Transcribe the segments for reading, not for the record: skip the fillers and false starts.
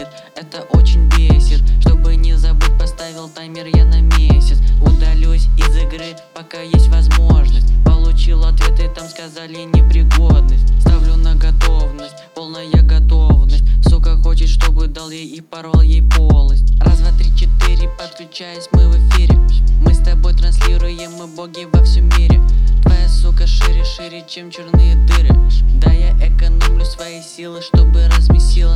бесит, это очень бесит. Чтобы не забыть, поставил таймер я на месяц. Удалюсь из игры, пока есть возможность. Получил ответы, там сказали непригодность. Ставлю на готовность, полная готовность. Сука хочет, чтобы дал ей и порвал ей полость. Раз, два, три, четыре, подключаясь, мы в эфире. Мы с тобой транслируем, мы боги во всем мире. Твоя сука шире, шире, чем черные дыры. Да, я экономлю свои силы, чтобы размесила.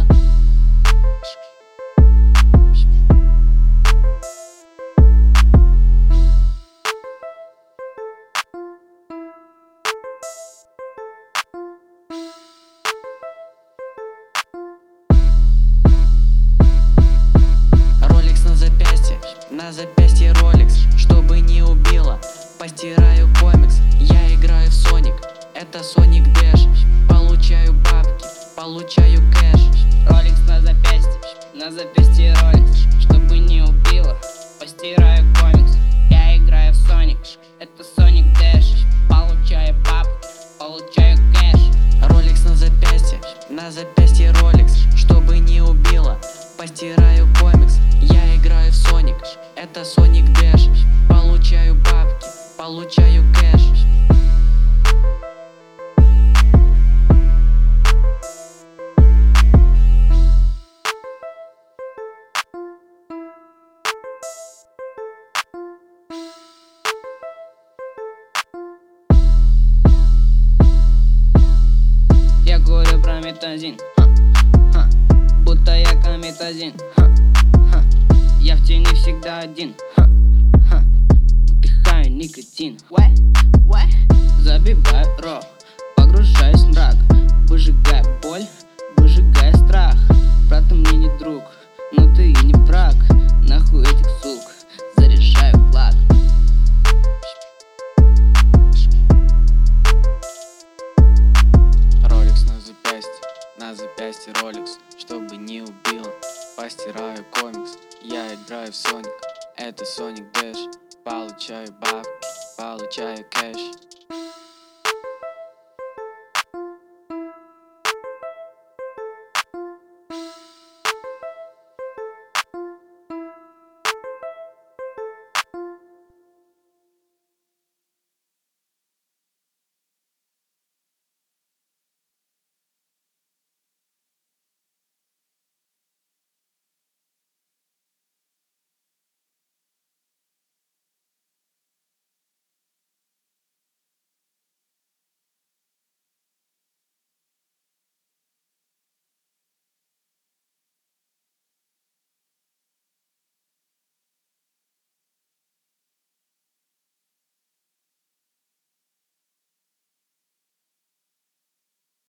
Ролекс на запястье Ролекс, чтобы не убила. Постираю комикс, я играю в Соник, это Соник Дэш. Получаю бабки, получаю кэш. Ролекс на запястье Ролекс, чтобы не убила. Постираю комикс, я играю в Соник, это Соник Дэш. Получаю бабки, получаю кэш. Ролекс на запястье Ролекс, чтобы не убила. Постираю комикс, я играю в Соник, это Соник Дэш. Получаю бабки, получаю кэш. Я говорю про метазин, будто я кометазин. Я в тени всегда один, вдыхаю никотин. Забиваю рог, погружаюсь в мрак, выжигая боль, выжигая страх. Брат, ты мне не друг, но ты и не враг. Нахуй этих сук, заряжаю клак. Ролекс на запястье Ролекс, чтобы не убила. Постираю комикс, я играю в Соник, это Соник Дэш. Получаю бабки, получаю кэш.